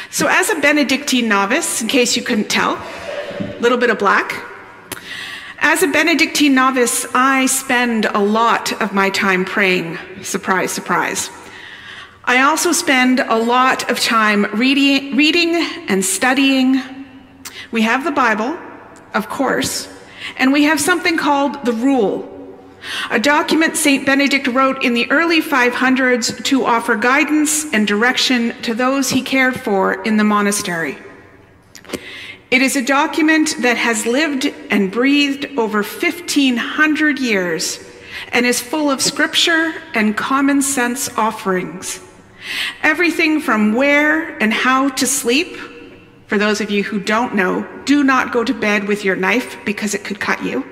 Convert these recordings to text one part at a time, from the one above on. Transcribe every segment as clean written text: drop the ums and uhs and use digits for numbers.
So as a Benedictine novice, in case you couldn't tell, a little bit of black, as a Benedictine novice, I spend a lot of my time praying. Surprise, surprise. I also spend a lot of time reading and studying. We have the Bible, of course, and we have something called the Rule, a document St. Benedict wrote in the early 500s to offer guidance and direction to those he cared for in the monastery. It is a document that has lived and breathed over 1,500 years and is full of scripture and common sense offerings. Everything from where and how to sleep. For those of you who don't know, do not go to bed with your knife because it could cut you.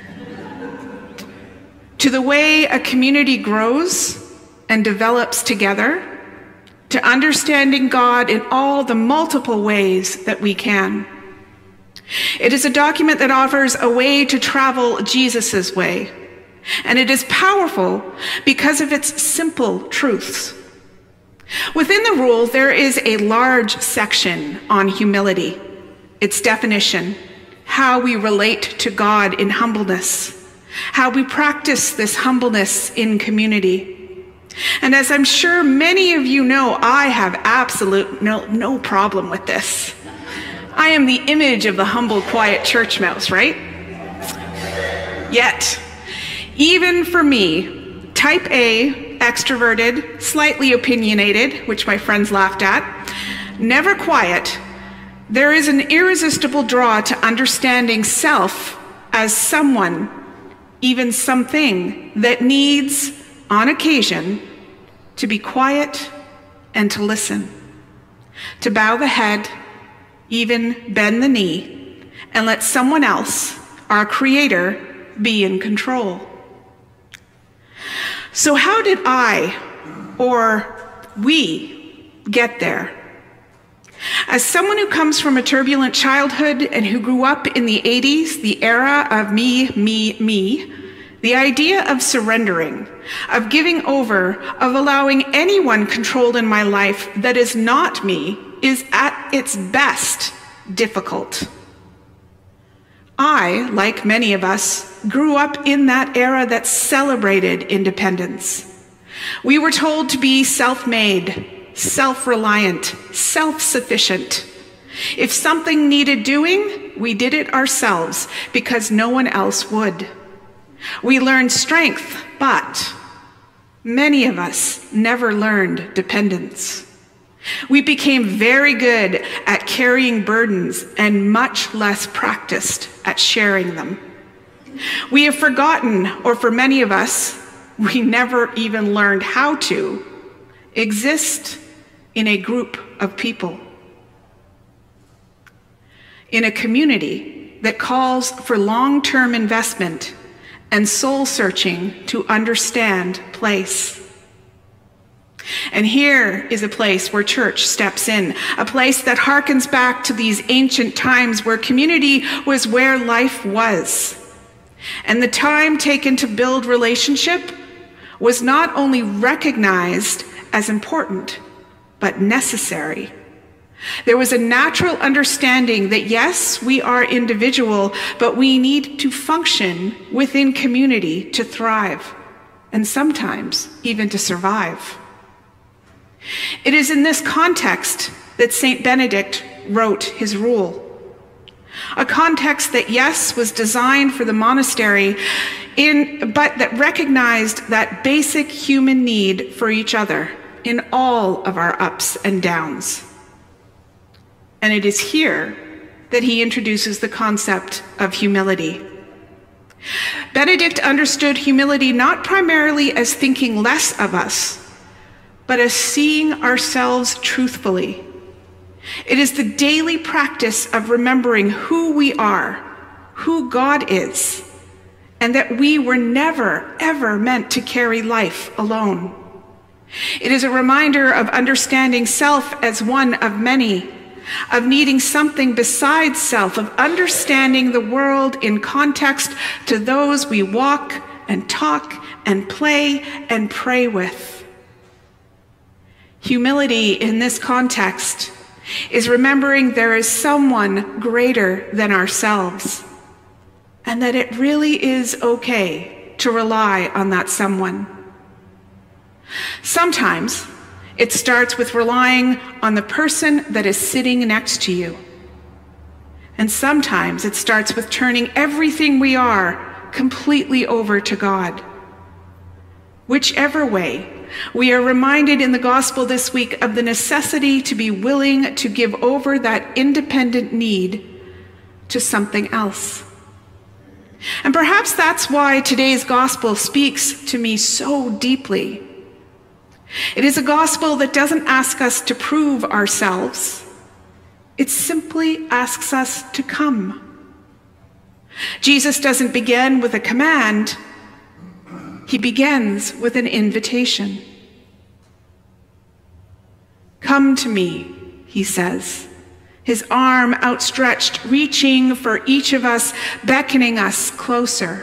To the way a community grows and develops together, to understanding God in all the multiple ways that we can. It is a document that offers a way to travel Jesus's way, and it is powerful because of its simple truths. Within the Rule, there is a large section on humility, its definition, how we relate to God in humbleness, how we practice this humbleness in community. And as I'm sure many of you know, I have absolute no problem with this. I am the image of the humble, quiet church mouse, right? Yet, even for me, type A, extroverted, slightly opinionated, which my friends laughed at, never quiet, there is an irresistible draw to understanding self as someone, even something, that needs, on occasion, to be quiet and to listen, to bow the head, even bend the knee, and let someone else, our Creator, be in control. So how did I, or we, get there? As someone who comes from a turbulent childhood and who grew up in the 80s, the era of me, the idea of surrendering, of giving over, of allowing anyone controlled in my life that is not me, is at its best difficult. I, like many of us, grew up in that era that celebrated independence. We were told to be self-made, self-reliant, self-sufficient. If something needed doing, we did it ourselves because no one else would. We learned strength, but many of us never learned dependence. We became very good at carrying burdens and much less practiced at sharing them. We have forgotten, or for many of us, we never even learned how to exist in a group of people, in a community that calls for long-term investment and soul-searching to understand place. And here is a place where church steps in, a place that harkens back to these ancient times where community was where life was. And the time taken to build relationship was not only recognized as important, but necessary. There was a natural understanding that yes, we are individual, but we need to function within community to thrive, and sometimes even to survive. It is in this context that St. Benedict wrote his Rule. A context that, yes, was designed for the monastery, but that recognized that basic human need for each other in all of our ups and downs. And it is here that he introduces the concept of humility. Benedict understood humility not primarily as thinking less of us, but as seeing ourselves truthfully. It is the daily practice of remembering who we are, who God is, and that we were never, ever meant to carry life alone. It is a reminder of understanding self as one of many, of needing something besides self, of understanding the world in context to those we walk and talk and play and pray with. Humility in this context is remembering there is someone greater than ourselves, and that it really is okay to rely on that someone. Sometimes it starts with relying on the person that is sitting next to you. And sometimes it starts with turning everything we are completely over to God. Whichever way, we are reminded in the gospel this week of the necessity to be willing to give over that independent need to something else. And perhaps that's why today's gospel speaks to me so deeply. It is a gospel that doesn't ask us to prove ourselves. It simply asks us to come. Jesus doesn't begin with a command. He begins with an invitation. Come to me, he says, his arm outstretched, reaching for each of us, beckoning us closer.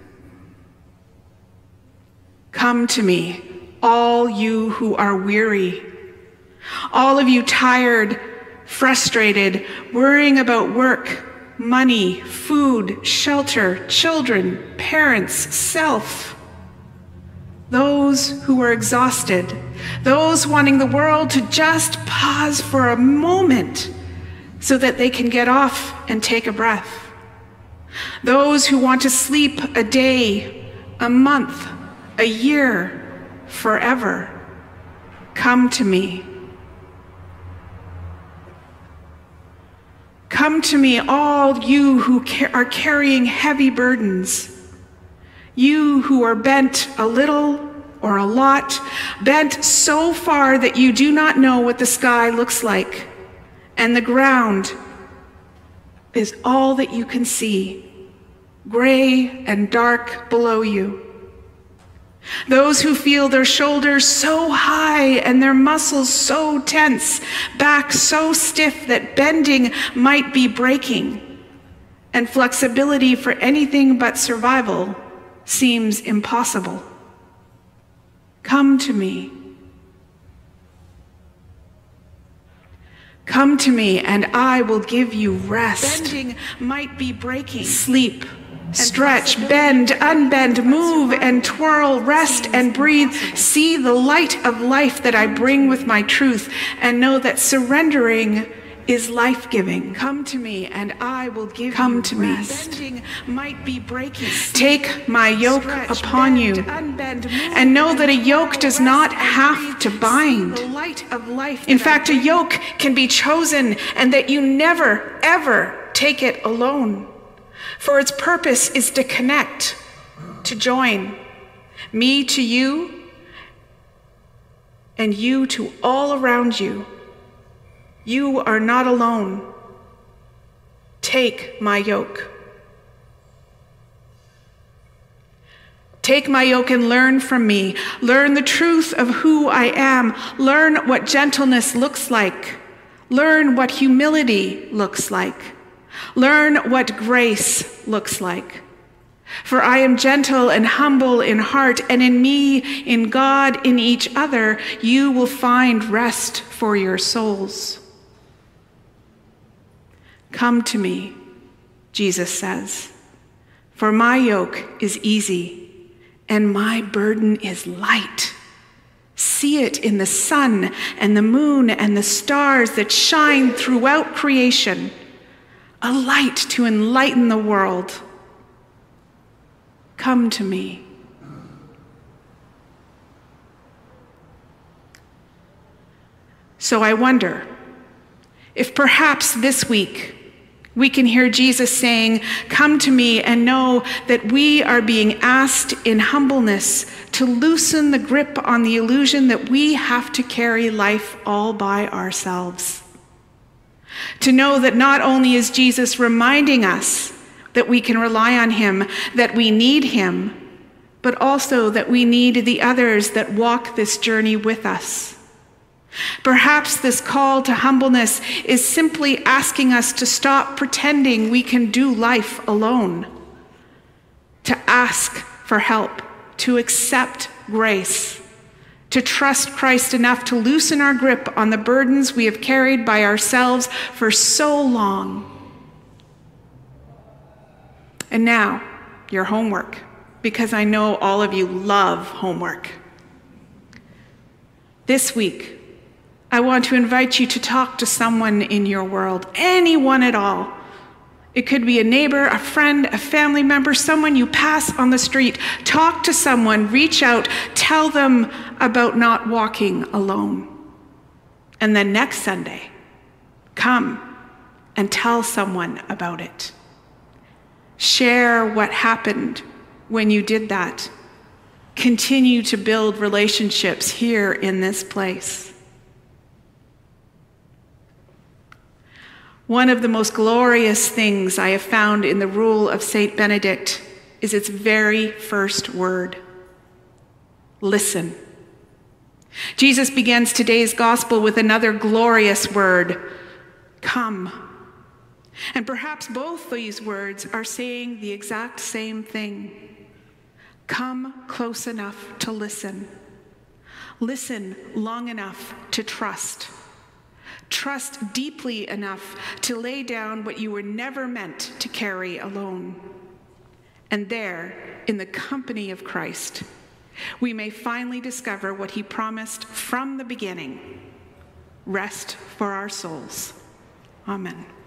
Come to me, all you who are weary, all of you tired, frustrated, worrying about work, money, food, shelter, children, parents, self. Those who are exhausted, those wanting the world to just pause for a moment so that they can get off and take a breath. Those who want to sleep a day, a month, a year, forever. Come to me. Come to me, all you who are carrying heavy burdens. You who are bent a little or a lot, bent so far that you do not know what the sky looks like, and the ground is all that you can see, gray and dark below you. Those who feel their shoulders so high and their muscles so tense, back so stiff that bending might be breaking, and flexibility for anything but survival seems impossible. Come to me. Come to me, and I will give you rest. Bending might be breaking. Sleep. Stretch, bend, unbend, move and twirl, rest and breathe. See the light of life that I bring with my truth, and know that surrendering is life-giving. Come to me, and I will give you rest. Bending might be breaking. Take my yoke upon you, and know that a yoke does not have to bind. In fact, a yoke can be chosen, and that you never, ever take it alone. For its purpose is to connect, to join, me to you, and you to all around you. You are not alone. Take my yoke. Take my yoke and learn from me. Learn the truth of who I am. Learn what gentleness looks like. Learn what humility looks like. Learn what grace looks like. For I am gentle and humble in heart, and in me, in God, in each other, you will find rest for your souls. Come to me, Jesus says, for my yoke is easy and my burden is light. See it in the sun and the moon and the stars that shine throughout creation, a light to enlighten the world. Come to me. So I wonder if perhaps this week we can hear Jesus saying, come to me, and know that we are being asked in humbleness to loosen the grip on the illusion that we have to carry life all by ourselves. To know that not only is Jesus reminding us that we can rely on him, that we need him, but also that we need the others that walk this journey with us. Perhaps this call to humbleness is simply asking us to stop pretending we can do life alone, to ask for help, to accept grace, to trust Christ enough to loosen our grip on the burdens we have carried by ourselves for so long. And now, your homework, because I know all of you love homework. This week, I want to invite you to talk to someone in your world, anyone at all. It could be a neighbor, a friend, a family member, someone you pass on the street. Talk to someone, reach out, tell them about not walking alone. And then next Sunday, come and tell someone about it. Share what happened when you did that. Continue to build relationships here in this place. One of the most glorious things I have found in the rule of Saint Benedict is its very first word: listen. Jesus begins today's gospel with another glorious word: come. And perhaps both these words are saying the exact same thing. Come close enough to listen. Listen long enough to trust. Trust deeply enough to lay down what you were never meant to carry alone. And there, in the company of Christ, we may finally discover what he promised from the beginning: rest for our souls. Amen.